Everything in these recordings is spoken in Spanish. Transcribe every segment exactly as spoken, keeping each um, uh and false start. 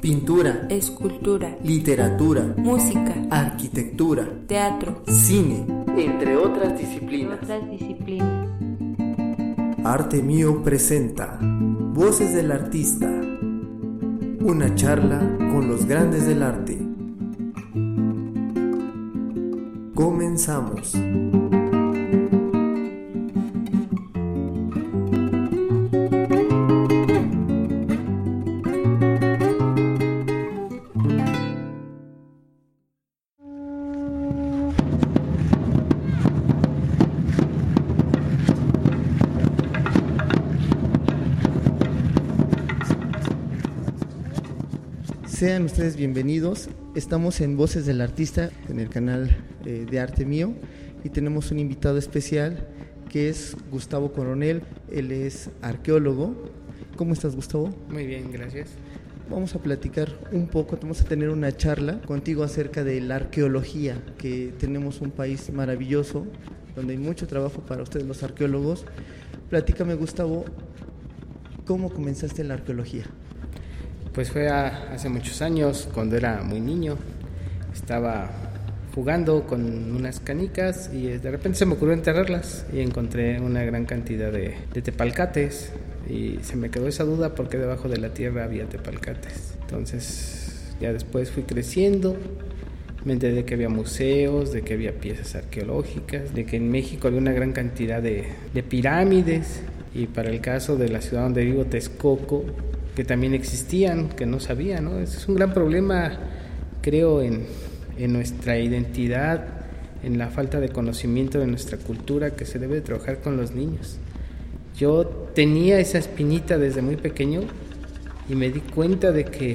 pintura, escultura, literatura, música, arquitectura, teatro, cine, entre otras disciplinas. otras disciplinas. Arte Mío presenta Voces del Artista, una charla con los grandes del arte. Comenzamos. Sean ustedes bienvenidos. Estamos en Voces del Artista, en el canal eh, de Arte Mío, y tenemos un invitado especial que es Gustavo Coronel. Él es arqueólogo. ¿Cómo estás, Gustavo? Muy bien, gracias. Vamos a platicar un poco, vamos a tener una charla contigo acerca de la arqueología, que tenemos un país maravilloso, donde hay mucho trabajo para ustedes los arqueólogos. Platícame, Gustavo, ¿cómo comenzaste en la arqueología? Pues fue a, hace muchos años, cuando era muy niño. Estaba jugando con unas canicas y de repente se me ocurrió enterrarlas y encontré una gran cantidad de, de tepalcates, y se me quedó esa duda porque debajo de la tierra había tepalcates. Entonces ya después fui creciendo, me enteré de que había museos, de que había piezas arqueológicas, de que en México había una gran cantidad de, de pirámides, y para el caso de la ciudad donde vivo, Texcoco, que también existían, que no sabía, ¿no? Ese es un gran problema, creo, en, en nuestra identidad, en la falta de conocimiento de nuestra cultura, que se debe de trabajar con los niños. Yo tenía esa espinita desde muy pequeño y me di cuenta de que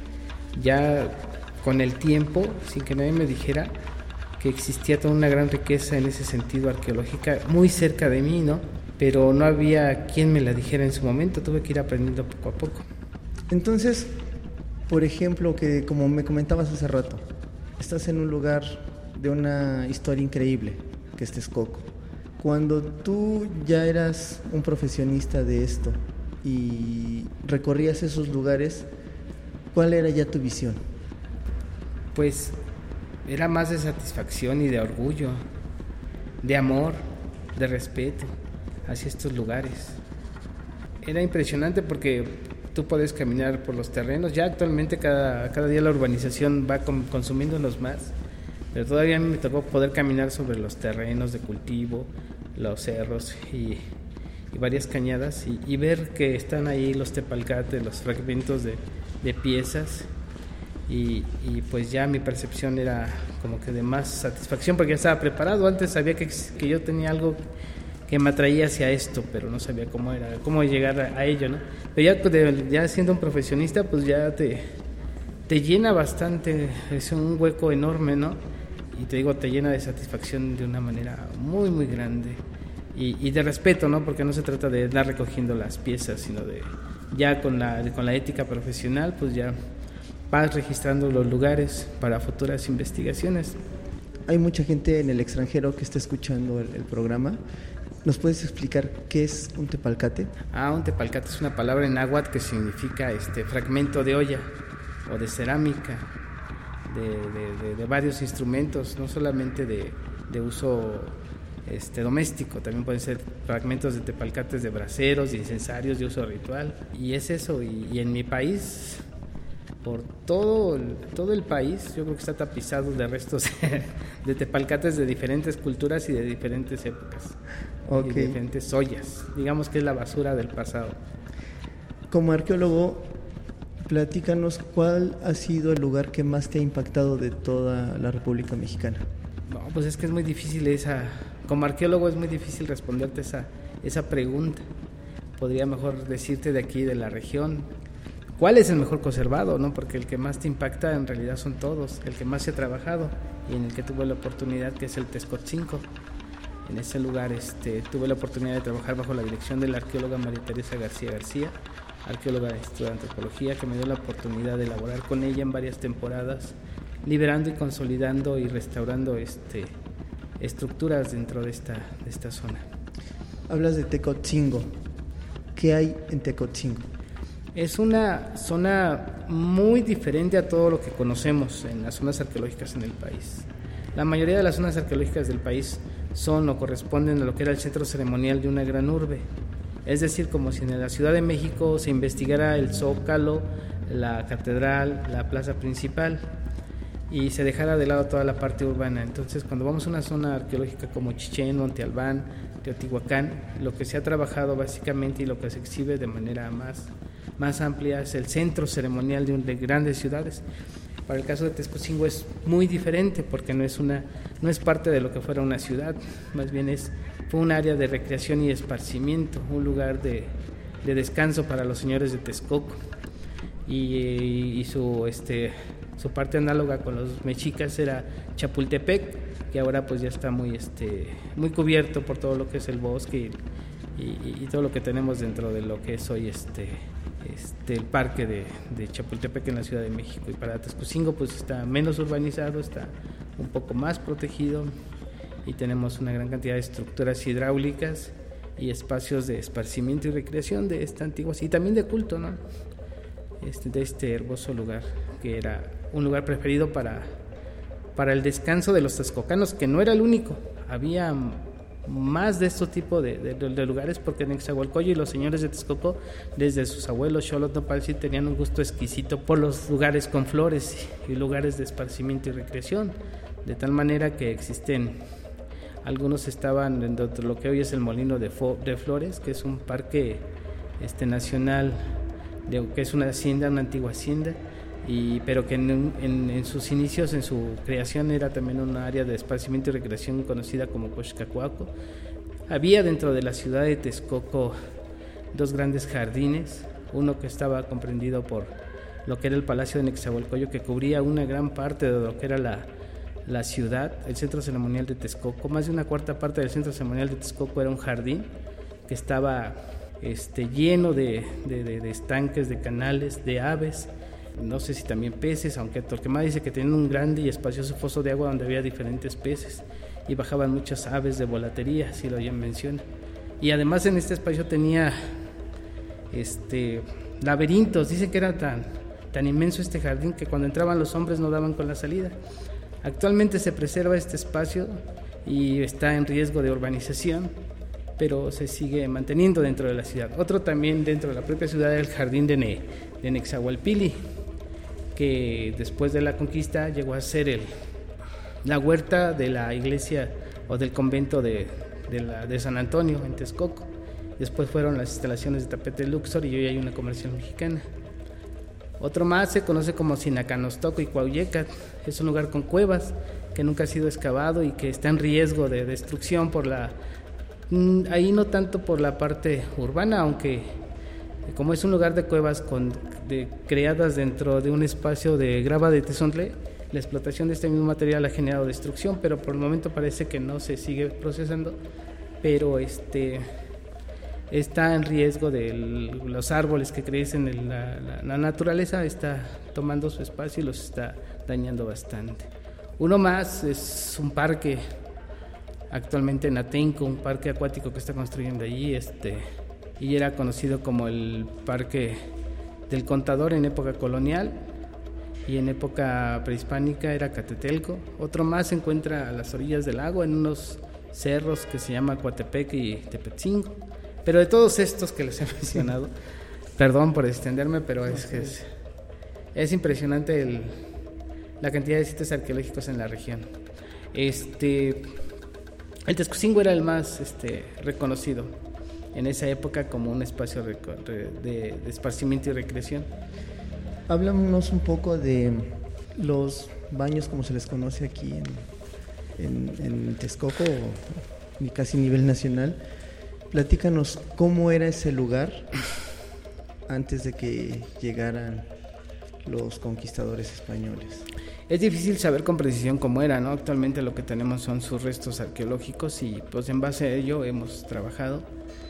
ya con el tiempo, sin que nadie me dijera, que existía toda una gran riqueza en ese sentido arqueológica muy cerca de mí, ¿no? Pero no había quien me la dijera en su momento, tuve que ir aprendiendo poco a poco. Entonces, por ejemplo, que como me comentabas hace rato, estás en un lugar de una historia increíble, que es Texcoco. Cuando tú ya eras un profesionista de esto y recorrías esos lugares, ¿cuál era ya tu visión? Pues era más de satisfacción y de orgullo, de amor, de respeto hacia estos lugares. Era impresionante porque tú puedes caminar por los terrenos. Ya actualmente cada, cada día la urbanización va com, consumiéndolos más, pero todavía a mí me tocó poder caminar sobre los terrenos de cultivo, los cerros y, y varias cañadas, y, y ver que están ahí los tepalcates, los fragmentos de, de piezas, y, y pues ya mi percepción era como que de más satisfacción porque ya estaba preparado. Antes sabía que, que yo tenía algo que me atraía hacia esto, pero no sabía cómo era, cómo llegar a, a ello, ¿no? Pero ya, de, ya siendo un profesionista, pues ya te, te llena bastante, es un hueco enorme, ¿no? Y te digo, te llena de satisfacción de una manera muy, muy grande, y, y de respeto, ¿no? Porque no se trata de andar recogiendo las piezas, sino de ya con la, con la ética profesional, pues ya vas registrando los lugares para futuras investigaciones. Hay mucha gente en el extranjero que está escuchando el, el programa. ¿Nos puedes explicar qué es un tepalcate? Ah, un tepalcate es una palabra en náhuatl que significa este fragmento de olla o de cerámica, de, de, de, de varios instrumentos, no solamente de, de uso este, doméstico, también pueden ser fragmentos de tepalcates de braseros y incensarios de uso ritual. Y es eso, y, y en mi país, por todo el, todo el país, yo creo que está tapizado de restos de tepalcates de diferentes culturas y de diferentes épocas. Okay. Y de diferentes ollas, digamos que es la basura del pasado. Como arqueólogo, platícanos cuál ha sido el lugar que más te ha impactado de toda la República Mexicana. No, pues es que es muy difícil esa, como arqueólogo es muy difícil responderte esa, esa pregunta. Podría mejor decirte de aquí, de la región, ¿cuál es el mejor conservado? ¿No? Porque el que más te impacta en realidad son todos, el que más se ha trabajado y en el que tuve la oportunidad, que es el Texcotzinco. En ese lugar este, tuve la oportunidad de trabajar bajo la dirección de la arqueóloga María Teresa García García, arqueóloga del Instituto de Antropología, que me dio la oportunidad de elaborar con ella en varias temporadas, liberando y consolidando y restaurando este, estructuras dentro de esta, de esta zona. Hablas de Tecotzingo. ¿Qué hay en Tecotzingo? Es una zona muy diferente a todo lo que conocemos en las zonas arqueológicas en el país. La mayoría de las zonas arqueológicas del país son o corresponden a lo que era el centro ceremonial de una gran urbe. Es decir, como si en la Ciudad de México se investigara el Zócalo, la catedral, la plaza principal, y se dejara de lado toda la parte urbana. Entonces, cuando vamos a una zona arqueológica como Chichén, Monte Albán, Teotihuacán, lo que se ha trabajado básicamente y lo que se exhibe de manera más, más amplia es el centro ceremonial de, un, de grandes ciudades. Para el caso de Texcocingo es muy diferente porque no es, una, no es parte de lo que fuera una ciudad, más bien es, fue un área de recreación y esparcimiento, un lugar de, de descanso para los señores de Texcoco. Y, y su, este, su parte análoga con los mexicas era Chapultepec, que ahora pues ya está muy, este, muy cubierto por todo lo que es el bosque y, y, y todo lo que tenemos dentro de lo que es hoy este, este, el parque de, de Chapultepec en la Ciudad de México. Y para Texcocingo pues está menos urbanizado, está un poco más protegido y tenemos una gran cantidad de estructuras hidráulicas y espacios de esparcimiento y recreación de esta antigua, y también de culto, ¿no? Este, de este hermoso lugar, que era un lugar preferido para, para el descanso de los texcocanos, que no era el único, había más de este tipo de, de, de lugares, porque en Nezahualcóyotl y los señores de Texcoco, desde sus abuelos Xolotl Nopalsi, tenían un gusto exquisito por los lugares con flores y lugares de esparcimiento y recreación, de tal manera que existen, algunos estaban dentro de lo que hoy es el Molino de, Fo, de Flores, que es un parque este, nacional, de, que es una hacienda, una antigua hacienda, y, pero que en, en, en sus inicios, en su creación, era también una área de esparcimiento y recreación conocida como Coxcacuaco. Había dentro de la ciudad de Texcoco dos grandes jardines, uno que estaba comprendido por lo que era el Palacio de Nezahualcóyotl, que cubría una gran parte de lo que era la, la ciudad, el centro ceremonial de Texcoco. Más de una cuarta parte del centro ceremonial de Texcoco era un jardín que estaba este, lleno de, de, de, de estanques, de canales, de aves, no sé si también peces, aunque Torquemada dice que tenían un grande y espacioso foso de agua donde había diferentes peces y bajaban muchas aves de volatería, si lo bien menciona. Y además en este espacio tenía este, laberintos, dicen que era tan, tan inmenso este jardín que cuando entraban los hombres no daban con la salida. Actualmente se preserva este espacio y está en riesgo de urbanización, pero se sigue manteniendo dentro de la ciudad. Otro también dentro de la propia ciudad era el jardín de, ne, de Nezahualpili, que después de la conquista llegó a ser el, la huerta de la iglesia o del convento de, de, la, de San Antonio en Texcoco. Después fueron las instalaciones de Tapete Luxor y hoy hay una comercial mexicana. Otro más se conoce como Sinacanostoco y Cuauhtémoc, es un lugar con cuevas que nunca ha sido excavado y que está en riesgo de destrucción por la, ahí no tanto por la parte urbana, aunque como es un lugar de cuevas con, de, creadas dentro de un espacio de grava de Tezontle, la explotación de este mismo material ha generado destrucción, pero por el momento parece que no se sigue procesando, pero este está en riesgo de los árboles que crecen en la, la, la naturaleza, está tomando su espacio y los está dañando bastante. Uno más es un parque actualmente en Atenco, un parque acuático que está construyendo allí, este y era conocido como el Parque del Contador en época colonial, y en época prehispánica era Catetelco. Otro más se encuentra a las orillas del lago en unos cerros que se llama Coatepec y Tepetzingo. Pero de todos estos que les he mencionado, perdón por extenderme, pero es que es, es impresionante el, la cantidad de sitios arqueológicos en la región. Este, el Texcocingo era el más este, reconocido en esa época como un espacio de, de, de esparcimiento y recreación. Háblanos un poco de los baños, como se les conoce aquí en, en, en Texcoco, o casi a nivel nacional. Platícanos cómo era ese lugar antes de que llegaran los conquistadores españoles. Es difícil saber con precisión cómo era, ¿no? Actualmente lo que tenemos son sus restos arqueológicos y pues en base a ello hemos trabajado.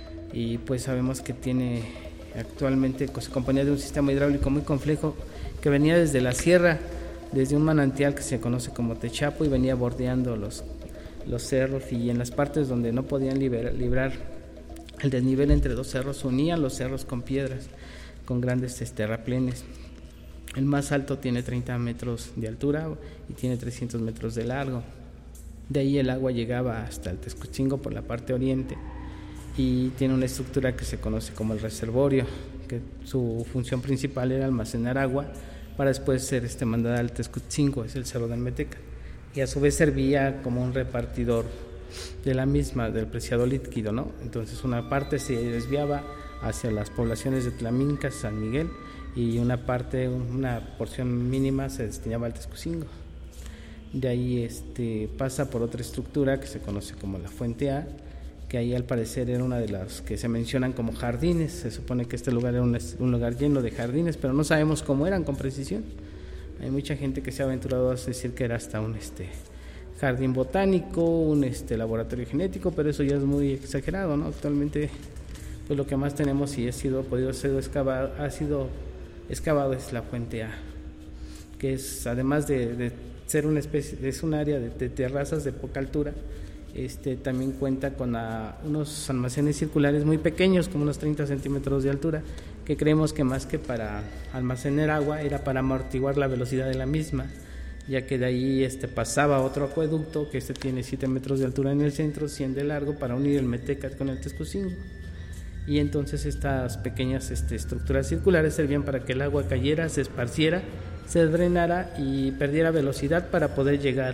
Y pues sabemos que tiene actualmente, se componía de un sistema hidráulico muy complejo que venía desde la sierra, desde un manantial que se conoce como Techapo, y venía bordeando los, los cerros, y en las partes donde no podían liberar, librar el desnivel entre dos cerros, unían los cerros con piedras. con grandes este, terraplenes. El más alto tiene treinta metros de altura y tiene trescientos metros de largo. De ahí el agua llegaba hasta el Texcochimilco por la parte oriente y tiene una estructura que se conoce como el reservorio, que su función principal era almacenar agua para después ser este, mandada al Texcochimilco, es el Cerro del Meteca, y a su vez servía como un repartidor de la misma, del preciado líquido, ¿no? Entonces una parte se desviaba hacia las poblaciones de Tlaminca, San Miguel, y una parte, una porción mínima se destinaba al Texcochimilco. De ahí este, pasa por otra estructura que se conoce como la Fuente A, que ahí al parecer era una de las que se mencionan como jardines. Se supone que este lugar era un, un lugar lleno de jardines, pero no sabemos cómo eran con precisión. Hay mucha gente que se ha aventurado a decir que era hasta un este, jardín botánico, un este, laboratorio genético, pero eso ya es muy exagerado, ¿no? Actualmente pues lo que más tenemos y ha sido podido ser excavado, ha sido excavado es la Fuente A, que es además de, de ser una especie, es un área de, de terrazas de poca altura. Este, también cuenta con a, unos almacenes circulares muy pequeños, como unos treinta centímetros de altura, que creemos que más que para almacenar agua era para amortiguar la velocidad de la misma, ya que de ahí este, pasaba otro acueducto que este tiene siete metros de altura en el centro, cien de largo, para unir el Meteca con el Texcochimilco. Y entonces estas pequeñas este, estructuras circulares servían para que el agua cayera, se esparciera, se drenara y perdiera velocidad para poder llegar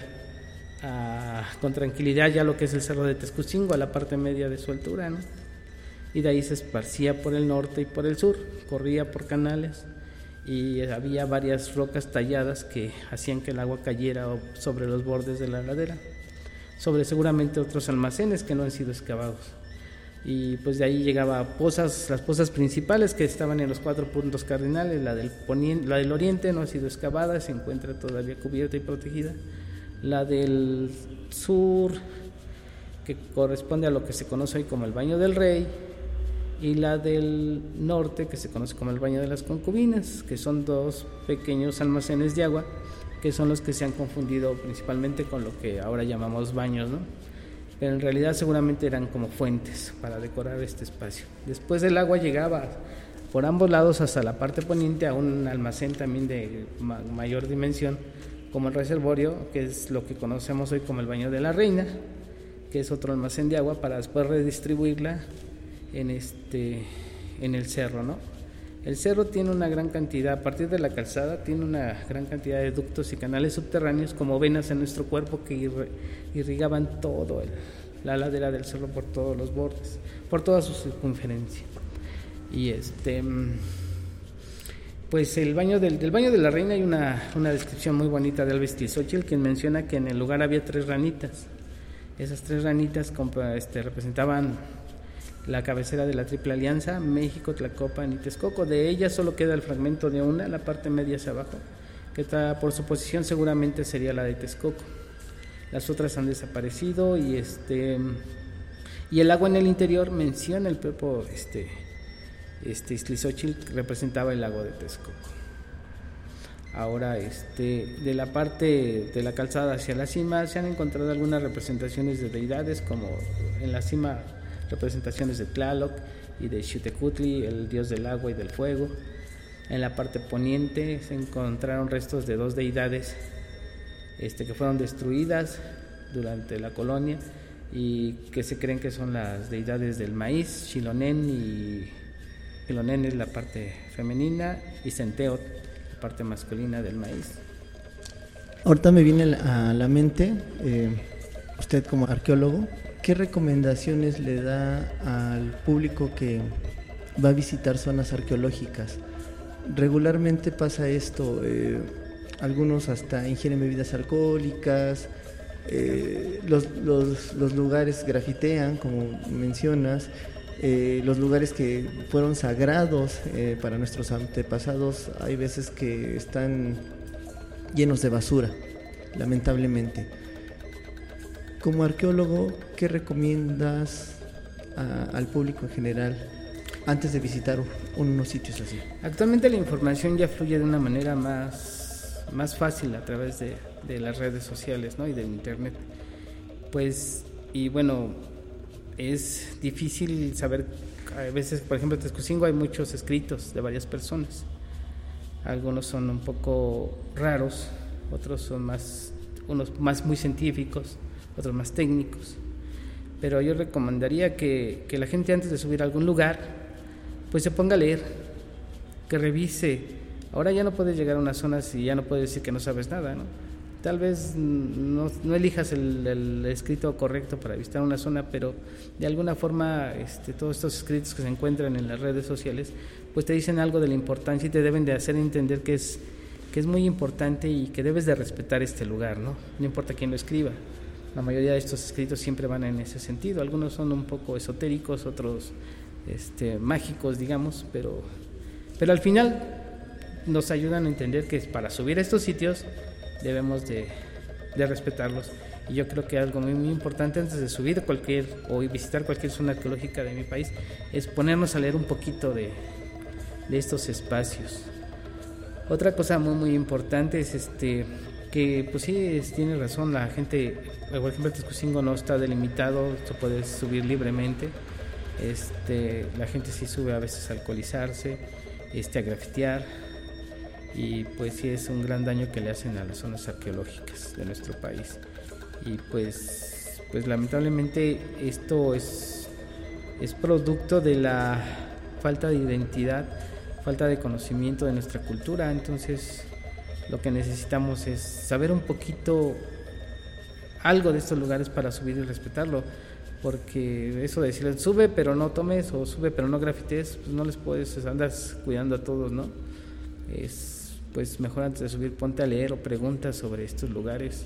a, con tranquilidad ya lo que es el Cerro de Texcochimilco, a la parte media de su altura, ¿no? Y de ahí se esparcía por el norte y por el sur, corría por canales y había varias rocas talladas que hacían que el agua cayera sobre los bordes de la ladera, sobre seguramente otros almacenes que no han sido excavados. Y pues de ahí llegaba a pozas, las pozas principales que estaban en los cuatro puntos cardinales. La del poniente, la del oriente no ha sido excavada, se encuentra todavía cubierta y protegida. La del sur, que corresponde a lo que se conoce hoy como el Baño del Rey, y la del norte, que se conoce como el Baño de las Concubinas, que son dos pequeños almacenes de agua que son los que se han confundido principalmente con lo que ahora llamamos baños, ¿no? Pero en realidad seguramente eran como fuentes para decorar este espacio. Después el agua llegaba por ambos lados hasta la parte poniente a un almacén también de ma- mayor dimensión, como el reservorio, que es lo que conocemos hoy como el Baño de la Reina, que es otro almacén de agua para después redistribuirla en este en el cerro, ¿no? El cerro tiene una gran cantidad, a partir de la calzada, tiene una gran cantidad de ductos y canales subterráneos como venas en nuestro cuerpo que irrigaban todo el, la ladera del cerro por todos los bordes, por toda su circunferencia. Y este, pues el baño del, del Baño de la Reina hay una, una descripción muy bonita de Alves Tizóchil, quien menciona que en el lugar había tres ranitas. Esas tres ranitas este, representaban la cabecera de la Triple Alianza, México, Tlacopan y Texcoco. De ella solo queda el fragmento de una, la parte media hacia abajo, que está, por su posición seguramente sería la de Texcoco. Las otras han desaparecido y este y el agua en el interior menciona el propio este este Iztlizóchitl, que representaba el lago de Texcoco. Ahora este de la parte de la calzada hacia la cima se han encontrado algunas representaciones de deidades, como en la cima representaciones de Tlaloc y de Xiuhtecutli, el dios del agua y del fuego. En la parte poniente se encontraron restos de dos deidades este, que fueron destruidas durante la colonia y que se creen que son las deidades del maíz, Xilonen, y Xilonen es la parte femenina y Centeot, la parte masculina del maíz. Ahorita me viene a la mente, eh, usted como arqueólogo, ¿qué recomendaciones le da al público que va a visitar zonas arqueológicas? Regularmente pasa esto, eh, algunos hasta ingieren bebidas alcohólicas, eh, los, los, los lugares grafitean, como mencionas, eh, los lugares que fueron sagrados eh, para nuestros antepasados, hay veces que están llenos de basura, lamentablemente. Como arqueólogo, ¿qué recomiendas a, al público en general antes de visitar unos sitios así? Actualmente la información ya fluye de una manera más, más fácil a través de, de las redes sociales, ¿no? Y del internet. Pues, y bueno, es difícil saber A veces, por ejemplo, en Texcocingo hay muchos escritos de varias personas. Algunos son un poco raros, otros son más, unos más muy científicos, otros más técnicos. Pero yo recomendaría que, que la gente antes de subir a algún lugar, pues se ponga a leer, que revise. Ahora ya no puedes llegar a una zona si ya no puedes decir que no sabes nada, ¿no? Tal vez no, no elijas el, el escrito correcto para visitar una zona, pero de alguna forma este, todos estos escritos que se encuentran en las redes sociales, pues te dicen algo de la importancia y te deben de hacer entender que es, que es muy importante y que debes de respetar este lugar, ¿no? No importa quién lo escriba. La mayoría de estos escritos siempre van en ese sentido. Algunos son un poco esotéricos, otros este, mágicos, digamos, pero, pero al final nos ayudan a entender que para subir a estos sitios debemos de, de respetarlos. Y yo creo que algo muy, muy importante antes de subir cualquier o visitar cualquier zona arqueológica de mi país es ponernos a leer un poquito de, de estos espacios. Otra cosa muy muy importante es este que pues sí es, tiene razón la gente, por ejemplo el Texcocingo no está delimitado, se puede subir libremente. Este, la gente sí sube a veces a alcoholizarse, este, a grafitear, y pues sí es un gran daño que le hacen a las zonas arqueológicas de nuestro país. Y pues, pues lamentablemente esto es, es producto de la falta de identidad, falta de conocimiento de nuestra cultura. Entonces lo que necesitamos es saber un poquito algo de estos lugares para subir y respetarlo, porque eso de decirles sube pero no tomes o sube pero no grafites, pues no les puedes, andas cuidando a todos, ¿no? Es pues mejor antes de subir ponte a leer o pregunta sobre estos lugares.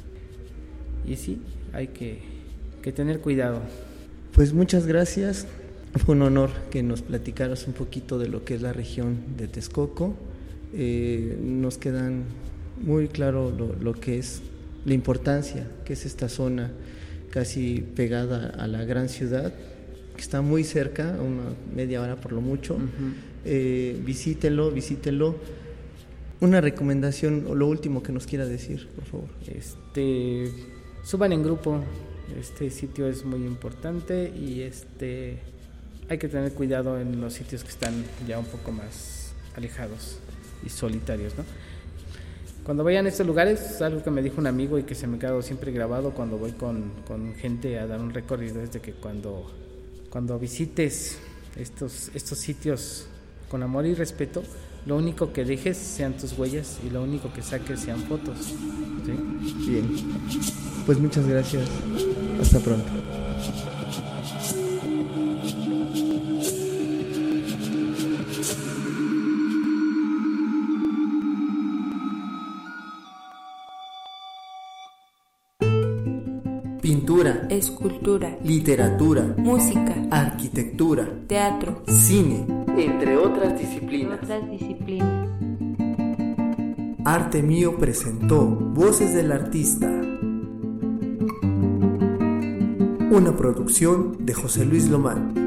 Y sí, hay que, que tener cuidado. Pues muchas gracias, fue un honor que nos platicaras un poquito de lo que es la región de Texcoco. Eh, nos quedan muy claro lo, lo que es la importancia que es esta zona casi pegada a la gran ciudad, que está muy cerca, a una media hora por lo mucho. Uh-huh. Eh, visítelo, visítelo. Una recomendación o lo último que nos quiera decir, por favor. Este, suban en grupo. Este sitio es muy importante y este hay que tener cuidado en los sitios que están ya un poco más alejados y solitarios, ¿no? Cuando vayan a estos lugares, algo que me dijo un amigo y que se me ha quedado siempre grabado cuando voy con, con gente a dar un recorrido es de que cuando, cuando visites estos, estos sitios con amor y respeto, lo único que dejes sean tus huellas y lo único que saques sean fotos, ¿sí? Bien, pues muchas gracias, hasta pronto. Pintura, escultura, literatura, música, arquitectura, teatro, cine, entre otras disciplinas. otras disciplinas. Arte Mío presentó Voces del Artista, una producción de José Luis Lomán.